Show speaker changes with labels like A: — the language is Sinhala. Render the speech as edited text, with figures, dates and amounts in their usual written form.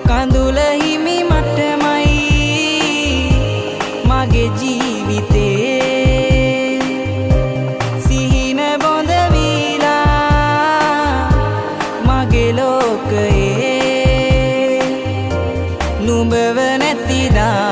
A: කඳුල හිමි මටමයි මගේ ජීවිතේ සිහින බොඳ වීලා මගේ ලෝකයේ නුඹව නැතිදා